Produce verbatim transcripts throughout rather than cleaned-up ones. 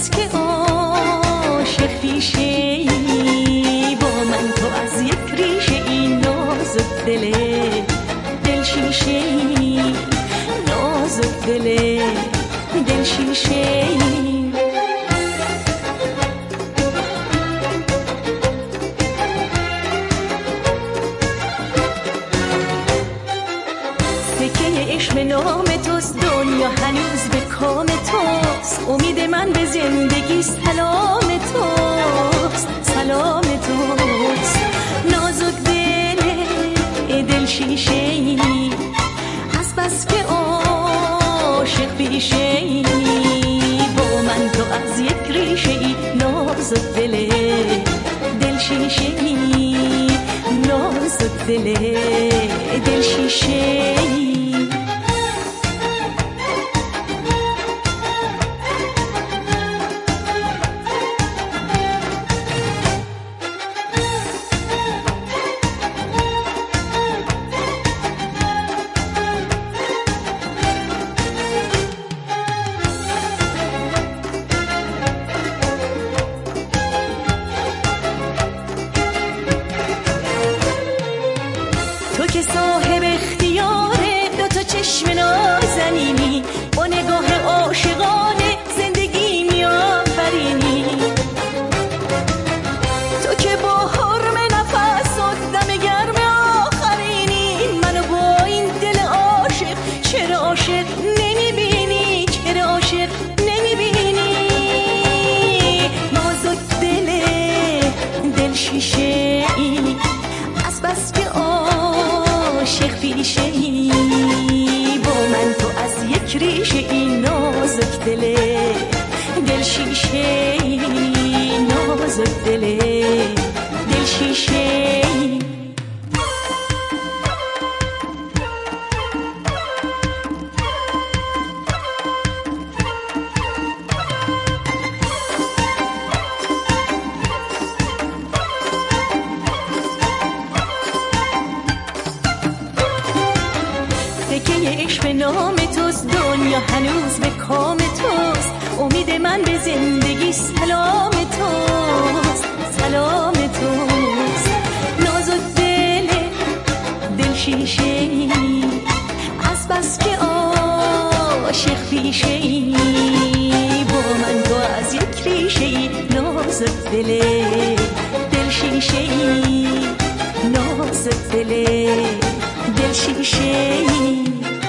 بس که عاشق پیشه ای با من تو از یک ریشه ای نازک دله دل شیشه ای نازک دله دل شیشه ای عشق نام توست دنیا هنوز به کام توست امید من به زندگی سلام توست سلام توست نازک دل دل شیشه ای از بس که عاشق پیشه ای با من تو از یک ریشه ای نازک دل دل شیشه ای نازک دل دل شیشه ای تو که صاحب اختیاره دو تا چشم نازنینی با نگاه عاشقانه زندگی میآفرینی تو که با حرم نفس و دم گرم آخرینی منو با این دل عاشق چرا عاشق نمیبینی چرا عاشق نمیبینی نازک دل دل شیشه ای از بس که عاشق پیشه ای با من تو از یک ریشه ای نازک دل دل شیشه ای نازک دل دل شیشه ای سکه عشق به نام توست دنیا هنوز به کام توست امید من به زندگی سلام توست سلام توست نازک دل دل شیشه ای از بس که عاشق پیشه ای با من تو از یک ریشه ای نازک دل دل شیشه ای نازک دل دل شیشه ای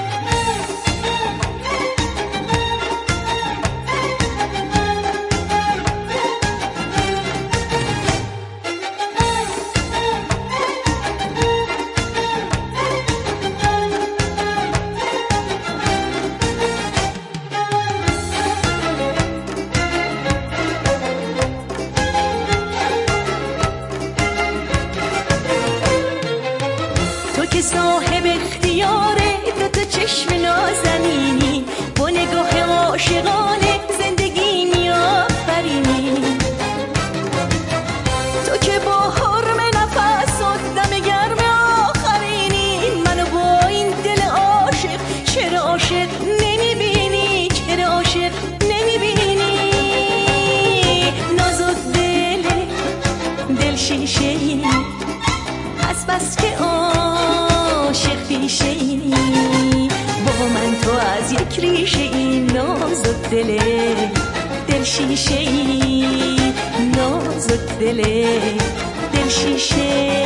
که صاحب اختیاره دو تا چشم نازنینی با نگاه عاشقانه زندگی میآفرینی تو که با حرم نفس و دم گرم آخرینی منو با این دل عاشق چرا عاشق نمیبینی چرا عاشق نمیبینی نازک دل دل شیشه ای از بس که عاشق پیشه ای با من تو از یک ریشه ای نازک دل دل شیشه ای نازک دل دل شیشه